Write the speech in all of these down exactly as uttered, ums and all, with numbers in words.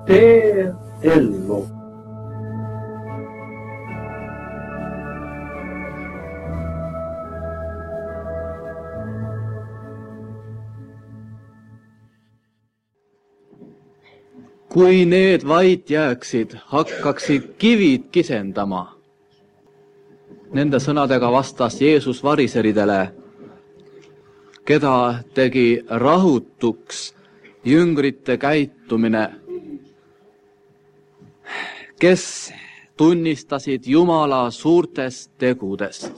tee ellu. Kui need vait jääksid, hakkaksid kivid kisendama. Nende sõnadega vastas Jeesus variseridele, keda tegi rahutuks jüngrite käitumine, kes tunnistasid Jumala suurtest tegudest.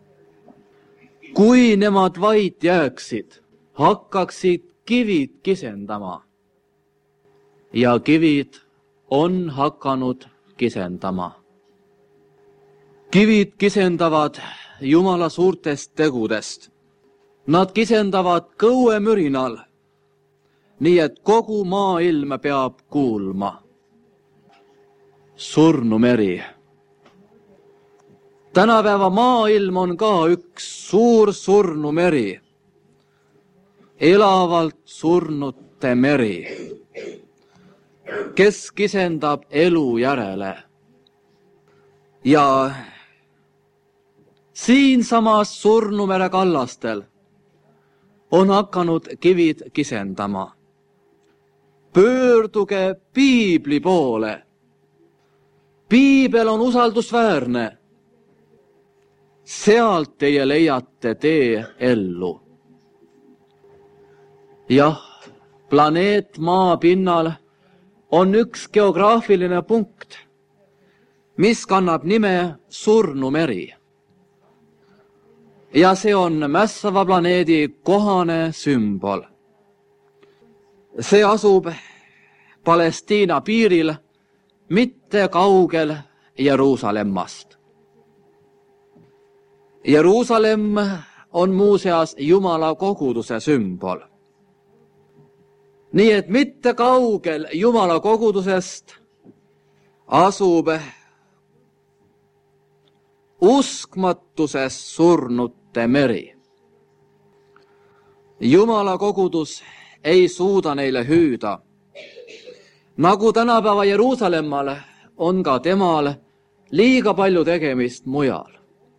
Kui nemad vait jääksid, hakkaksid kivid kisendama. Ja kivid on hakanud kisendama. Kivid kisendavad Jumala suurtest tegudest. Nad kisendavad kõuemürinal, nii et kogu maailm peab kuulma. Surnumeri. Tänapäeva maailm on ka üks suur surnumeri. Elavalt surnute meri, kes kisendab elu järele. Ja siinsamas Surnumere kallastel on hakanud kivid kisendama. Pöörduge piibli poole. Piibel on usaldusväärne. Sealt teie leiate tee ellu. Jah, planeet maa pinnal on üks geograafiline punkt, mis kannab nime Surnumeri. Ja see on mässava planeedi kohane sümbol. See asub Palestiina piiril, mitte kaugel Jeruusalemmast. Jeruusalemm on muuseas Jumala koguduse sümbol. Nii et mitte kaugel Jumala kogudusest asub uskmatuses surnute meri. Jumala kogudus ei suuda neile hüüda. Nagu tänapäeva Jeruusalemmal on ka temal liiga palju tegemist mujal.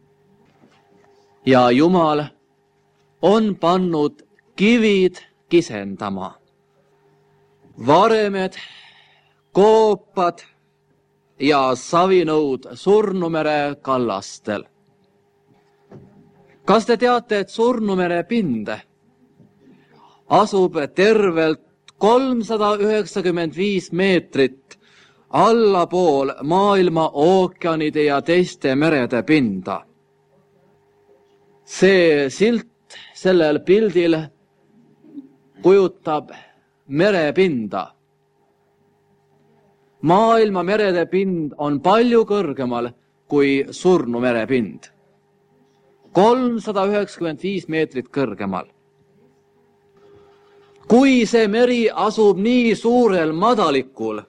Ja Jumal on pannud kivid kisendama. Varemed, koopad ja savinõud Surnumere kallastel. Kas te teate, et Surnumere pind asub tervelt kolmsada üheksakümmend viis meetrit allapool maailma ookeanide ja teiste merede pinda? See silt sellel pildil kujutab merepinda. Maailma merede pind on palju kõrgemal kui Surnumere pind. kolmsada üheksakümmend viis meetrit kõrgemal. Kui see meri asub nii suurel madalikul,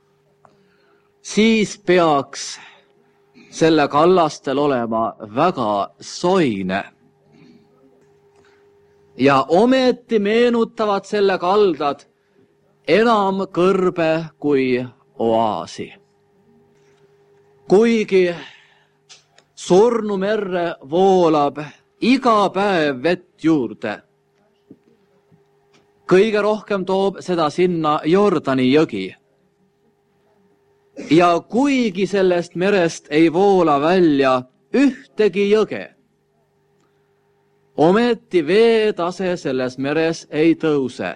siis peaks selle kallastel olema väga soine. Ja ometi meenutavad selle kaldad enam kõrbe kui oaasi. Kuigi Surnumerre voolab iga päev vett juurde, kõige rohkem toob seda sinna Jordani jõgi. Ja kuigi sellest merest ei voola välja ühtegi jõge, ometi veetase selles meres ei tõuse.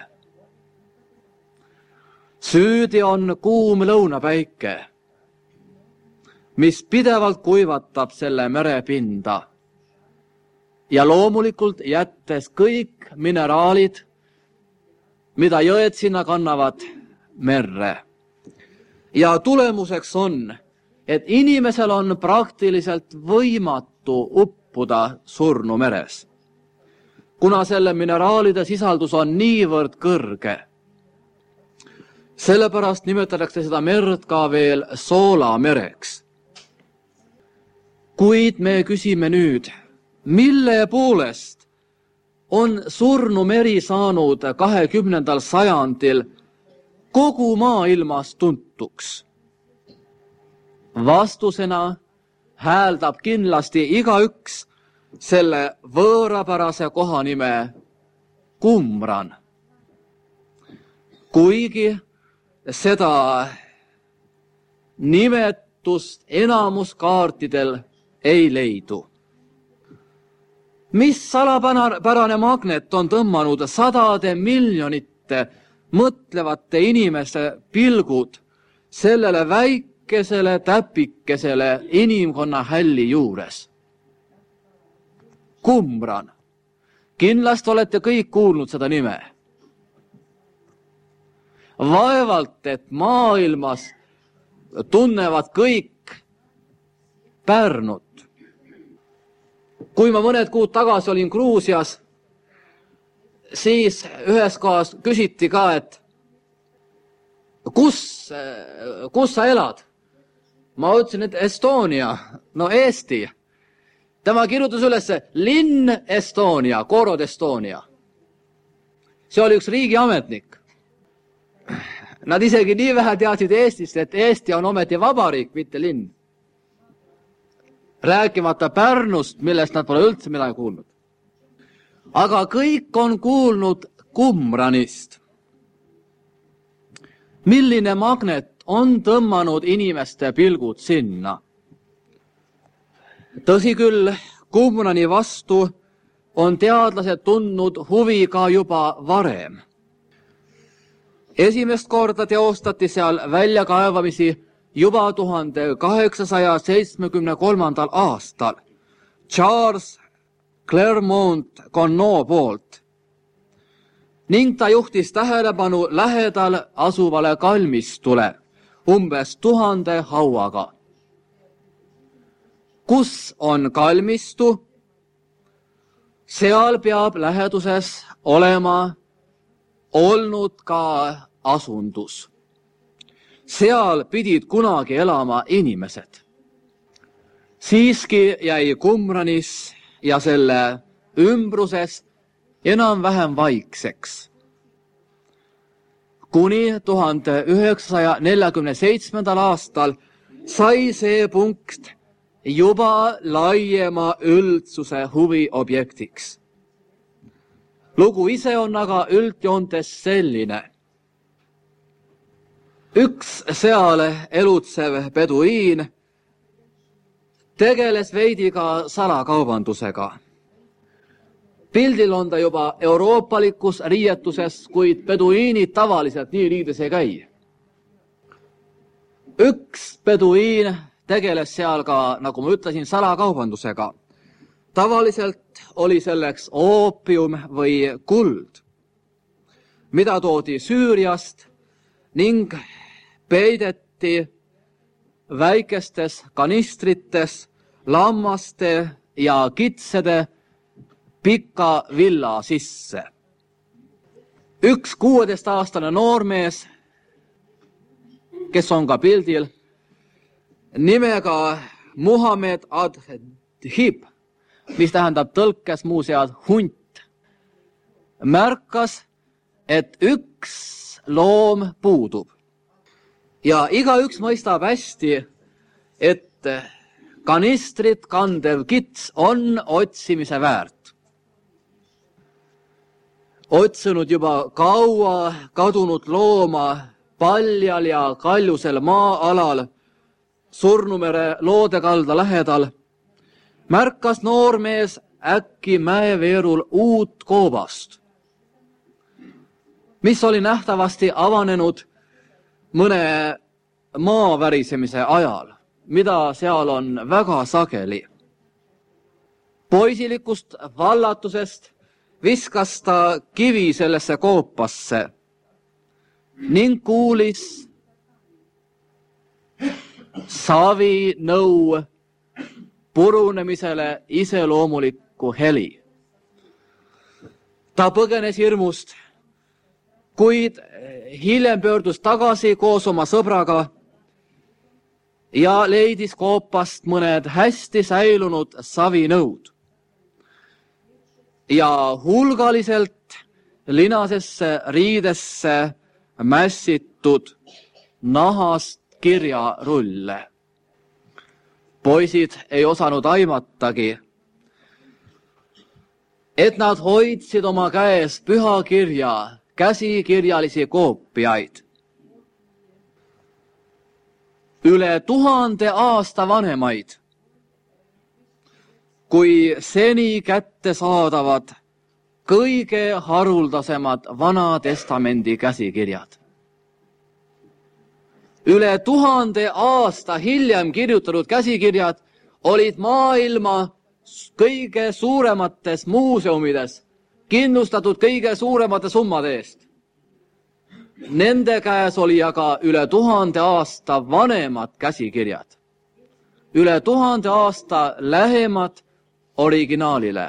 Süüdi on kuum lõunapäike, mis pidevalt kuivatab selle merepinda ja loomulikult jättes kõik mineraalid, mida jõed sinna kannavad, merre. Ja tulemuseks on, et inimesel on praktiliselt võimatu uppuda Surnumeres, kuna selle mineraalide sisaldus on niivõrd kõrge. Sellepärast nimetatakse seda merd ka veel soolamereks. Kuid me küsime nüüd, mille poolest on Surnumeri saanud kahekümnendal sajandil kogu maailmas tuntuks? Vastusena hääldab kindlasti igaüks selle võõrapärase koha nime Qumran. Kuigi seda nimetust enamuskaartidel ei leidu. Mis salapärane magnet on tõmmanud sadade miljonite mõtlevate inimeste pilgud sellele väikesele täpikesele inimkonna hälli juures? Qumran. Kindlasti olete kõik kuulnud seda nime. Vaevalt, et maailmas tunnevad kõik Pärnut. Kui ma mõned kuud tagasi olin Gruusias, siis ühes kohas küsiti ka, et kus, kus sa elad? Ma ütlesin, et Estonia, no Eesti. Tema kirjutas üles linn Estonia, Korod Estonia. See oli üks riigiametnik. Nad isegi nii vähe teadsid Eestist, et Eesti on ometi vabariik, mitte linn. Rääkimata Pärnust, millest nad pole üldse midagi kuulnud. Aga kõik on kuulnud Qumranist. Milline magnet on tõmmanud inimeste pilgud sinna? Tõsi küll, Qumrani vastu on teadlased tundnud huvi ka juba varem. Esimest korda teostati seal väljakaevamisi juba tuhande kaheksasaja seitsmekümne kolmandal aastal Charles Clermont-Ganneau poolt ning ta juhtis tähelepanu lähedal asuvale kalmistule umbes tuhande hauaga. Kus on kalmistu? Seal peab läheduses olema olnud ka asundus. Seal pidid kunagi elama inimesed. Siiski jäi Qumranis ja selle ümbruses enam-vähem vaikseks. Kuni tuhande üheksasaja neljakümne seitsmendal aastal sai see punkt juba laiema üldsuse huvi objektiks. Lugu ise on aga üldjoontes selline. Üks seal elutsev peduiin tegeles veidi ka salakaubandusega. Pildil on ta juba euroopalikus riietuses, kuid peduiinid tavaliselt nii liides ei käi. Üks peduiin tegeles seal ka, nagu ma ütlesin, salakaubandusega. Tavaliselt oli selleks oopium või kuld, mida toodi Süüriast ning peideti väikestes kanistrites lammaste ja kitsede pika villa sisse. Üks kuueteistaastane noormees, kes on ka pildil, nimega Muhamed Adhib, mis tähendab tõlkes muuseas hunt, märkas, et üks loom puudub. Ja igaüks mõistab hästi, et kanistrit kandev kits on otsimise väärt. Otsinud juba kaua kadunud looma paljal ja kaljusel maa-alal Surnumere loodekalda lähedal, märkas noormees äkki mäeveerul uut koobast, mis oli nähtavasti avanenud mõne maavärisemise ajal, mida seal on väga sageli. Poisilikust vallatusest viskas ta kivi sellesse koopasse ning kuulis savinõu purunemisele iseloomulikku heli. Ta põgenes hirmust, kuid hiljem pöördus tagasi koos oma sõbraga ja leidis koopast mõned hästi säilunud savinõud. Ja hulgaliselt linasesse riidesse mässitud nahast kirjarulle. Poisid ei osanud aimatagi, et nad hoidsid oma käes pühakirja käsikirjalisi koopiaid. Üle tuhande aasta vanemaid, kui seni kättesaadavad kõige haruldasemad Vana Testamendi käsikirjad. Üle tuhande aasta hiljem kirjutatud käsikirjad olid maailma kõige suuremates muuseumides kindlustatud kõige suuremate summade eest. Nende käes oli aga üle tuhande aasta vanemad käsikirjad, üle tuhande aasta lähemad originaalile.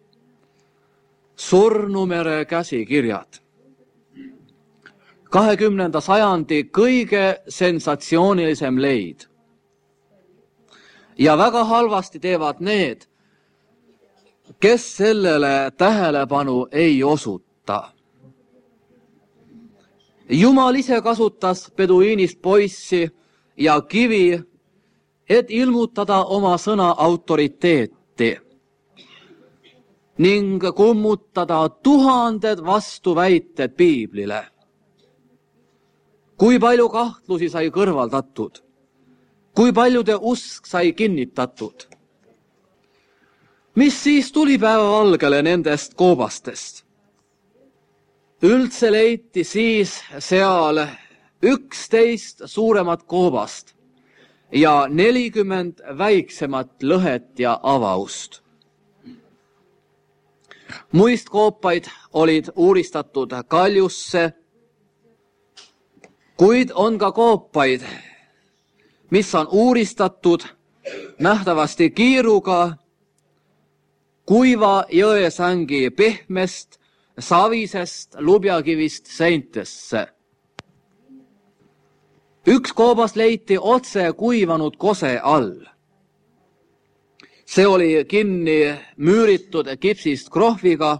Surnumere käsikirjad. kahekümnenda sajandi kõige sensatsioonilisem leid. Ja väga halvasti teevad need, kes sellele tähelepanu ei osuta. Jumal ise kasutas peduiinist poissi ja kivi, et ilmutada oma sõna autoriteeti ning kummutada tuhanded vastuväited piiblile. Kui palju kahtlusi sai kõrvaldatud, kui paljude usk sai kinnitatud. Mis siis tuli päevavalgele nendest koobastest? Üldse leiti siis seal üksteist suuremat koobast ja nelikümmend väiksemat lõhet ja avaust. Muistkoopaid olid uuristatud kaljusse, kuid on ka koopaid, mis on uuristatud nähtavasti kiiruga kuiva jõesängi pehmest savisest lubjakivist seintesse. Üks koobas leiti otse kuivanud kose all. See oli kinni müüritud kipsist krohviga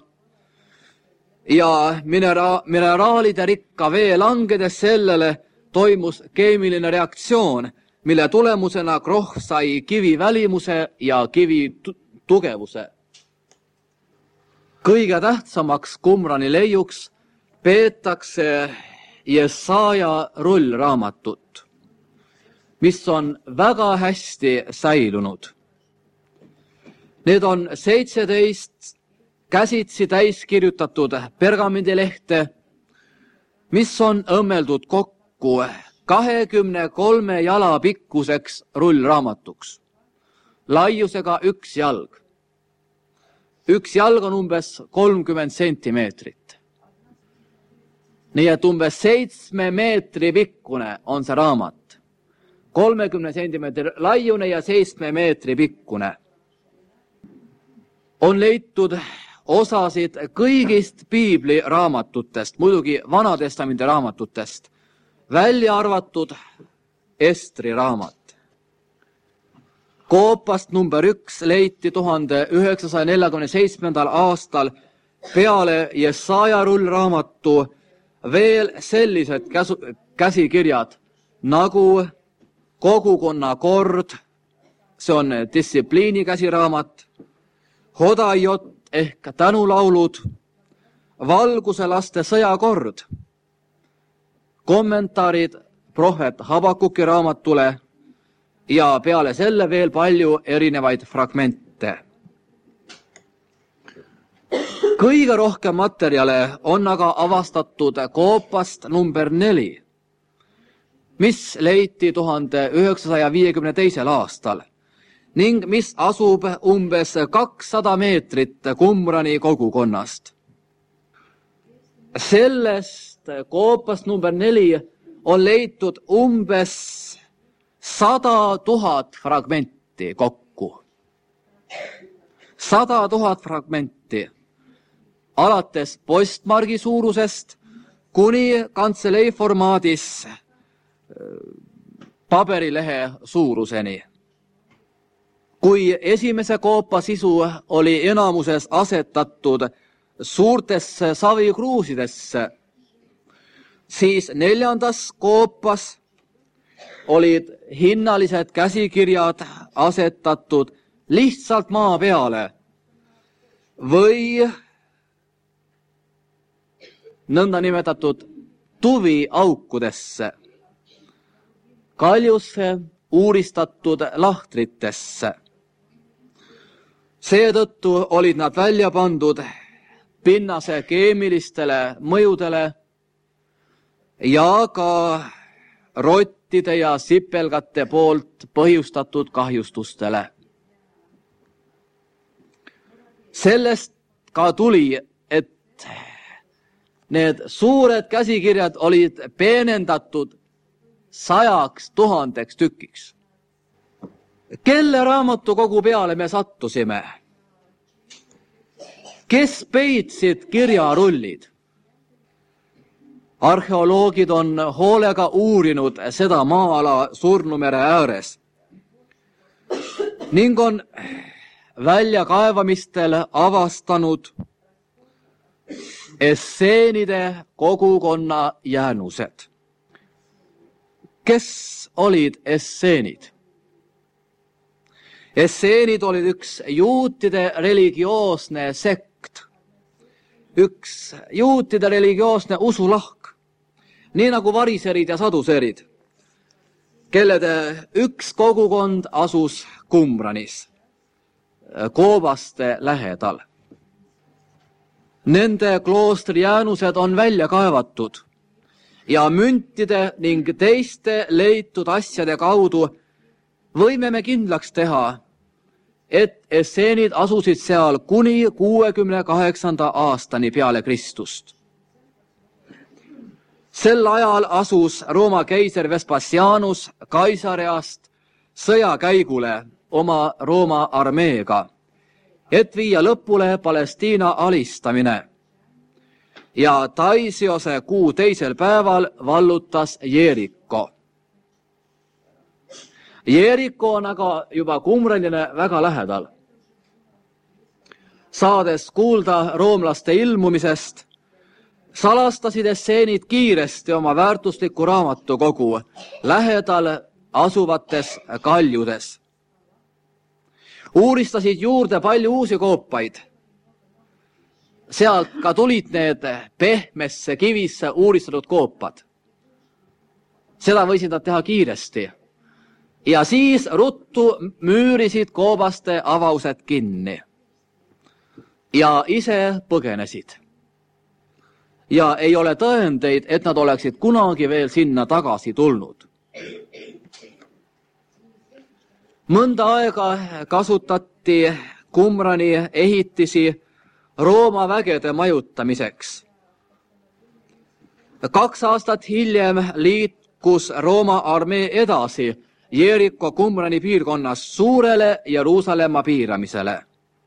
ja minera- mineraalide rikka vee langedes sellele toimus keemiline reaktsioon, mille tulemusena krohv sai kivi välimuse ja kivi tugevuse. Kõige tähtsamaks Qumrani leiuks peetakse Jesaja rullraamatut, mis on väga hästi säilunud. Need on seitseteist käsitsi täiskirjutatud pergamendilehte, mis on õmmeldud kokku kahekümne kolme jala pikkuseks rullraamatuks, laiusega üks jalg. Üks jalg on umbes kolmkümmend sentimeetrit. Nii et umbes seitsme meetri pikkune on see raamat. kolmekümne sentimeetri laiune ja seitsme meetri pikkune. On leitud osasid kõigist piibli raamatutest, muidugi Vana Testamendi raamatutest, välja arvatud Estri raamat. Koopast number üks leiti tuhande üheksasaja neljakümne seitsmendal aastal peale Jesaja rullraamatu veel sellised käsu, käsikirjad nagu kogukonna kord, see on distsipliini käsiraamat, Hodajot ehk tänulaulud, valguse laste sõjakord, kommentaarid prohvet Habakuki raamatule ja peale selle veel palju erinevaid fragmente. Kõige rohkem materjale on aga avastatud koopast number neli, mis leiti tuhande üheksasaja viiekümne teisel aastal ning mis asub umbes kakssada meetrit Qumrani kogukonnast. Sellest koopast number neli on leitud umbes sada tuhat fragmenti kokku. Sada tuhat fragmenti, alates postmargi suurusest kuni kantselei formaadis paberilehe suuruseni. Kui esimese koopa sisu oli enamuses asetatud suurtesse savikruusidesse, Siis neljandas koopas olid hinnalised käsikirjad asetatud lihtsalt maa peale või nõndanimetatud tuviaukudesse, kaljusse uuristatud lahtritesse. Seetõttu olid nad välja pandud pinnase keemilistele mõjudele ja ka rottide ja sipelgate poolt põhjustatud kahjustustele. Sellest ka tuli, et need suured käsikirjad olid peenendatud sajaks tuhandeks tükiks. Kelle raamatukogu peale me sattusime? Kes peitsid kirjarullid? Arheoloogid on hoolega uurinud seda maa-ala Surnumere ääres ning on väljakaevamistel avastanud esseenide kogukonna jäänused. Kes olid esseenid? Esseenid olid üks juutide religioosne sekt, üks juutide religioosne usulahk, nii nagu variserid ja saduserid, kellede üks kogukond asus Qumranis, Koobaste lähedal. Nende kloostri jäänused on välja kaevatud ja müntide ning teiste leitud asjade kaudu võime me kindlaks teha, et esseenid asusid seal kuni kuuekümne kaheksanda aastani peale Kristust. Sel ajal asus Rooma keiser Vespasianus Kaisareast sõjakäigule oma Rooma armeega, et viia lõpule Palestiina alistamine. Ja Taisiose kuu teisel päeval vallutas Jeeriko. Jeeriko on aga juba Qumranile väga lähedal. Saades kuulda roomlaste ilmumisest, salastasid esseenid kiiresti oma väärtusliku raamatukogu lähedal asuvates kaljudes. Uuristasid juurde palju uusi koopaid. Sealt ka tulid need pehmesse kivisse uuristatud koopad. Seda võisid nad teha kiiresti. Ja siis ruttu müürisid koobaste avaused kinni. Ja ise põgenesid. Ja ei ole tõendeid, et nad oleksid kunagi veel sinna tagasi tulnud. Mõnda aega kasutati Qumrani ehitisi Rooma vägede majutamiseks. Kaks aastat hiljem liikus Rooma armee edasi Jeeriko Qumrani piirkonnas suurele Jeruusalemma piiramisele.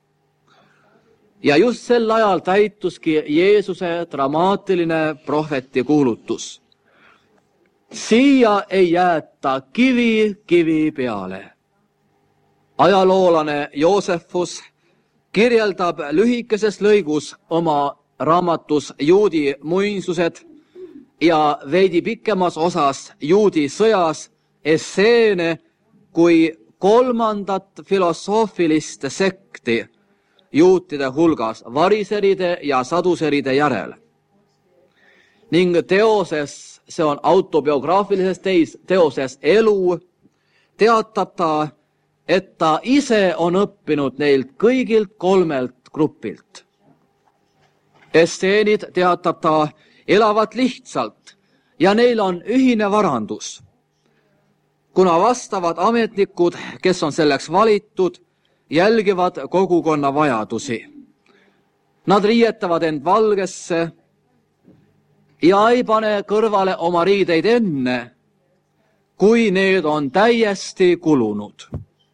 Ja just sel ajal täituski Jeesuse dramaatiline prohveti kuulutus. Siia ei jäeta kivi kivi peale. Ajaloolane Joosefus kirjeldab lühikeses lõigus oma raamatus Juudi muinsused ja veidi pikemas osas Juudi sõjas esseene kui kolmandat filosoofilist sekti juutide hulgas variseride ja saduseride järel. Ning teoses, see on autobiograafilises teis, teoses Elu, teatab ta, et ta ise on õppinud neilt kõigilt kolmelt grupilt. Esseenid, teatab ta, elavad lihtsalt ja neil on ühine varandus. Kuna vastavad ametnikud, kes on selleks valitud, jälgivad kogukonna vajadusi. Nad riietavad end valgesse ja ei pane kõrvale oma riideid enne, kui need on täiesti kulunud.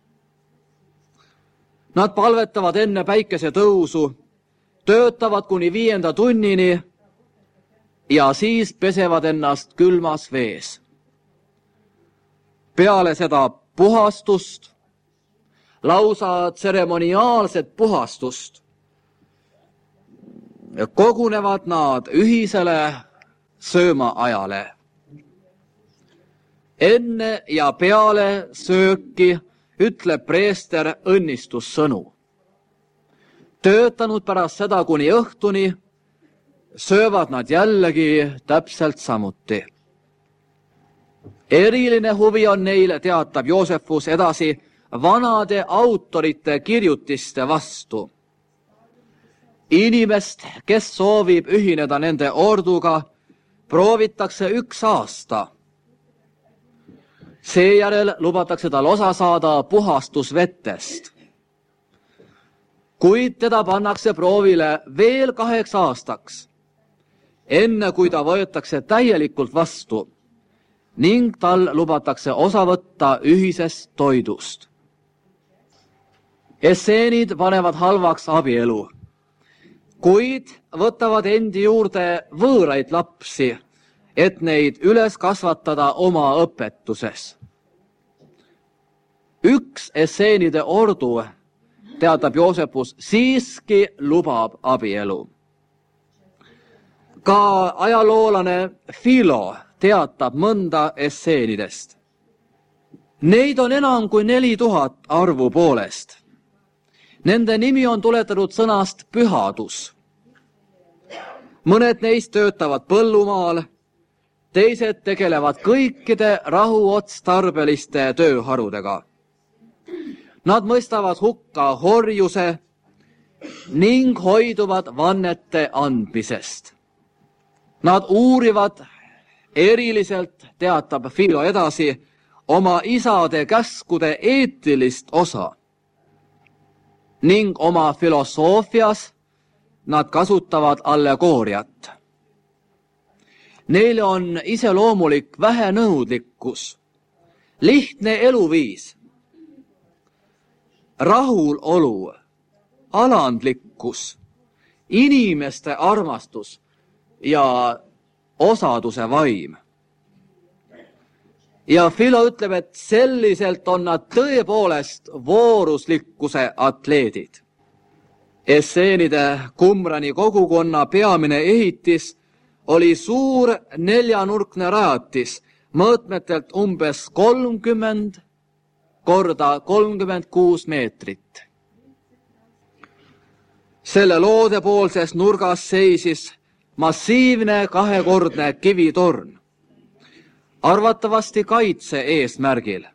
Nad palvetavad enne päikese tõusu, töötavad kuni viienda tunnini ja siis pesevad ennast külmas vees. Peale seda puhastust, lausa tseremoniaalset puhastust, kogunevad nad ühisele söömaajale. Enne ja peale sööki ütleb preester õnnistussõnu. Töötanud pärast seda kuni õhtuni, söövad nad jällegi täpselt samuti. Eriline huvi on neil, teatab Joosefus edasi, vanade autorite kirjutiste vastu. Inimest, kes soovib ühineda nende orduga, proovitakse üks aasta. Seejärel lubatakse tal osa saada puhastusvettest. Kuid teda pannakse proovile veel kaheks aastaks, enne kui ta võetakse täielikult vastu ning tal lubatakse osa võtta ühisest toidust. Esseenid panevad halvaks abielu, kuid võtavad endi juurde võõraid lapsi, et neid üles kasvatada oma õpetuses. Üks esseenide ordu, teatab Joosefus, siiski lubab abielu. Ka ajaloolane Philo teatab mõnda esseenidest. Neid on enam kui neli tuhat arvu poolest. Nende nimi on tuletanud sõnast pühadus. Mõned neist töötavad põllumaal, teised tegelevad kõikide rahuotstarbeliste tööharudega. Nad mõistavad hukka horjuse ning hoiduvad vannete andmisest. Nad uurivad eriliselt, teatab Philo edasi, oma isade käskude eetilist osa ning oma filosoofias nad kasutavad allegooriat. Neil on iseloomulik vähenõudlikkus, lihtne eluviis, rahulolu, alandlikkus, inimeste armastus ja osaduse vaim. Ja Philo ütleb, et selliselt on nad tõepoolest vooruslikkuse atleedid. Esseenide Qumrani kogukonna peamine ehitis oli suur neljanurkne rajatis, mõõtmetelt umbes kolmkümmend korda kolmkümmend kuus meetrit. Selle loodepoolses nurgas seisis massiivne kahekordne kivitorn, arvatavasti kaitse eesmärgil.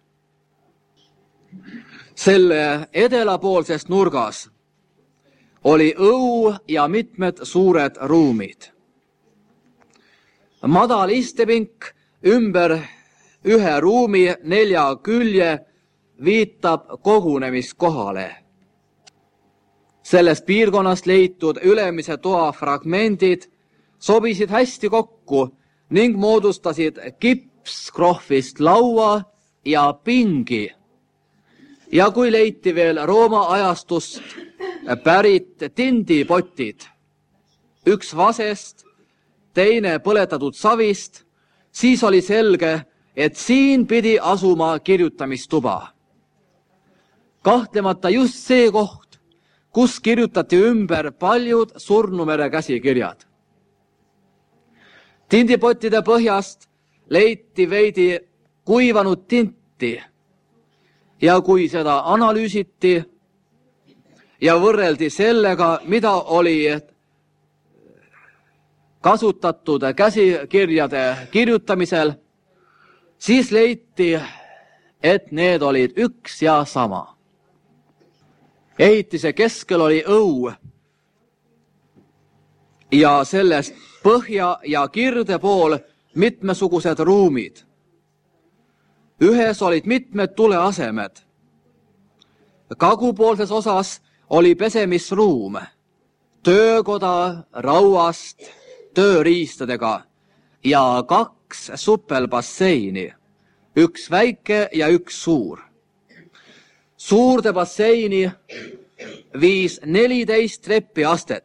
Selle edelapoolses nurgas oli õu ja mitmed suured ruumid. Madal istepink ümber ühe ruumi nelja külje viitab kogunemiskohale. Sellest piirkonnast leitud ülemise toa fragmendid sobisid hästi kokku ning moodustasid kipskrohvist laua ja pingi. Ja kui leiti veel Rooma ajastust pärit tindipotid, üks vasest, teine põletatud savist, siis oli selge, et siin pidi asuma kirjutamistuba. Kahtlemata just see koht, kus kirjutati ümber paljud Surnumere käsikirjad. Tindipottide põhjast leiti veidi kuivanud tinti ja kui seda analüüsiti ja võrreldi sellega, mida oli kasutatud käsikirjade kirjutamisel, siis leiti, et need olid üks ja sama. Ehitise keskel oli õu ja sellest põhja ja kirde pool mitmesugused ruumid. Ühes olid mitmed tuleasemed. Kagupoolses osas oli pesemisruum, töökoda rauast tööriistadega ja kaks suppelbasseini, üks väike ja üks suur. Suurde basseini viis neliteist treppiastet.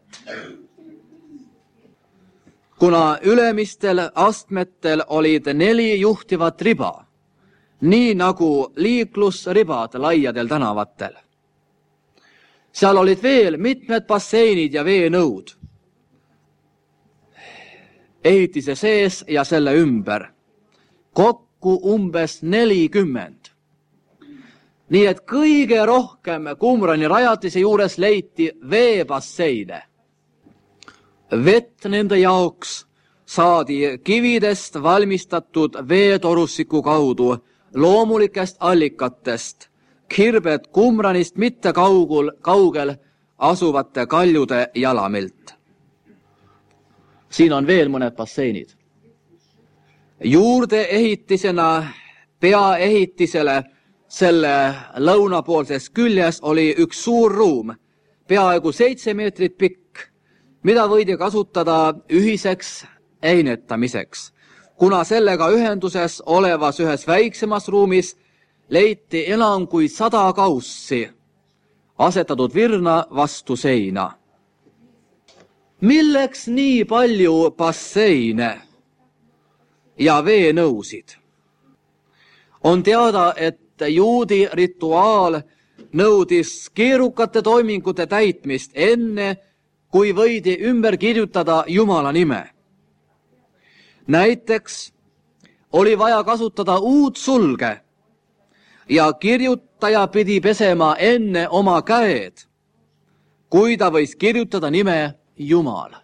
Kuna ülemistel astmetel olid neli juhtivat riba, nii nagu liiklusribad laiadel tänavatel. Seal olid veel mitmed basseinid ja veenõud. ehitise sees ja selle ümber. Kokku umbes nelikümmend. Nii et kõige rohkem Qumrani rajatise juures leiti veebasseine. Vett nende jaoks saadi kividest valmistatud veetorustiku kaudu loomulikest allikatest, Khirbet Qumranist mitte kaugul, kaugel asuvate kaljude jalamilt. Siin on veel mõned basseinid. Juurde ehitisena peaehitisele selle lõunapoolses küljes oli üks suur ruum, peaaegu seitse meetrit pikk, mida võidi kasutada ühiseks einetamiseks, kuna sellega ühenduses olevas ühes väiksemas ruumis leiti enam kui sada kaussi, asetatud virna vastu seina. Milleks nii palju basseine ja veenõusid? On teada, et juudi rituaal nõudis keerukate toimingute täitmist enne, kui võidi ümber kirjutada Jumala nime. Näiteks oli vaja kasutada uut sulge ja kirjutaja pidi pesema enne oma käed, kui ta võis kirjutada nime Jumal.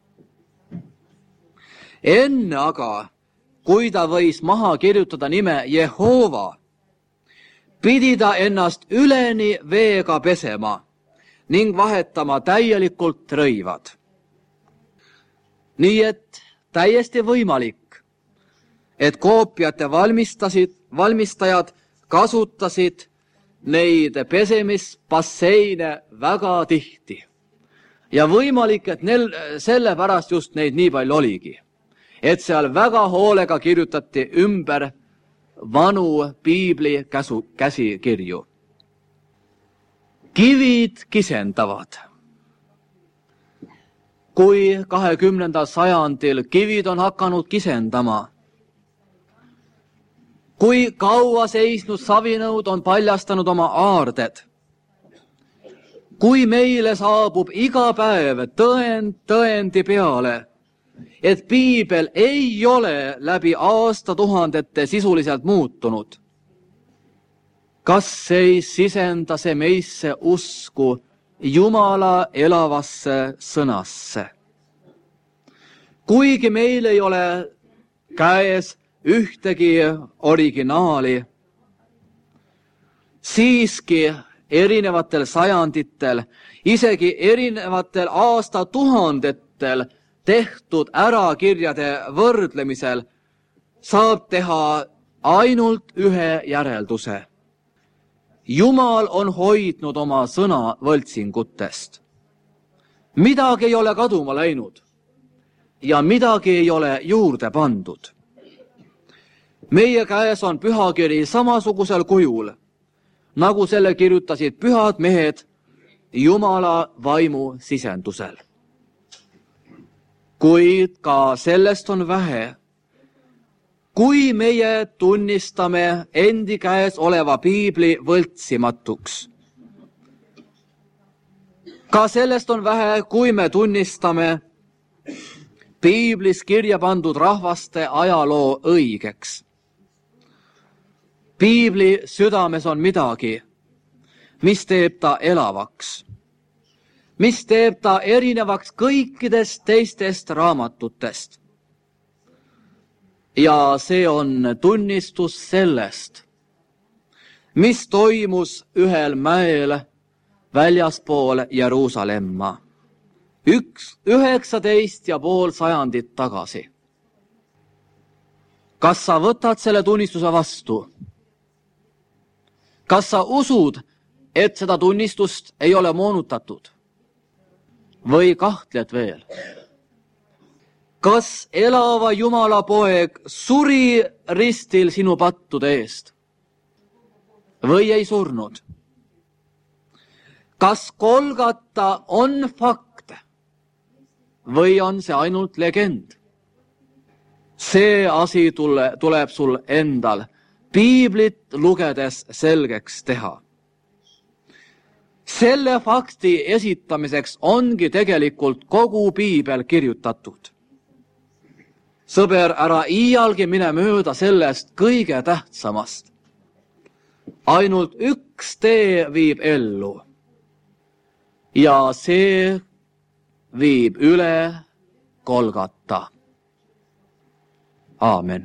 Enne aga, kui ta võis maha kirjutada nime Jehova, pidi ta ennast üleni veega pesema ning vahetama täielikult rõivad. Nii et täiesti võimalik, et koopiate valmistasid, valmistajad kasutasid neid pesemisbasseine väga tihti. Ja võimalik, et neil sellepärast just neid nii palju oligi, et seal väga hoolega kirjutati ümber vanu piibli käsu, käsikirju. Kivid kisendavad. Kui kahekümnendal sajandil kivid on hakanud kisendama, kui kaua seisnud savinõud on paljastanud oma aarded, kui meile saabub iga päev tõend tõendi peale, et piibel ei ole läbi aastatuhandete sisuliselt muutunud, kas ei sisenda see meisse usku Jumala elavasse sõnasse? Kuigi meil ei ole käes ühtegi originaali, siiski erinevatel sajanditel, isegi erinevatel aastatuhandetel tehtud ärakirjade võrdlemisel saab teha ainult ühe järelduse. Jumal on hoidnud oma sõna võltsingutest. Midagi ei ole kaduma läinud ja midagi ei ole juurde pandud. Meie käes on pühakiri samasugusel kujul, nagu selle kirjutasid pühad mehed Jumala vaimu sisendusel. Kuid ka sellest on vähe, kui meie tunnistame endi käes oleva piibli võltsimatuks. Ka sellest on vähe, kui me tunnistame piiblis kirja pandud rahvaste ajaloo õigeks. Piibli südames on midagi, mis teeb ta elavaks, mis teeb ta erinevaks kõikidest teistest raamatutest. Ja see on tunnistus sellest, mis toimus ühel mäel väljaspool Jeruusalemma, üks üheksateist ja pool sajandit tagasi. Kas sa võtad selle tunnistuse vastu? Kas sa usud, et seda tunnistust ei ole moonutatud? Või kahtled veel? Kas elava Jumala poeg suri ristil sinu pattude eest? Või ei surnud? Kas Golgata on fakt? Või on see ainult legend? See asi tule, tuleb sul endal piiblit lugedes selgeks teha. Selle fakti esitamiseks ongi tegelikult kogu piibel kirjutatud. sõber, ära iialgi mine mööda sellest kõige tähtsamast. Ainult üks tee viib ellu ja see viib üle Golgata. Aamen.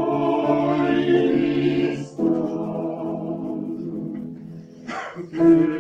Amen.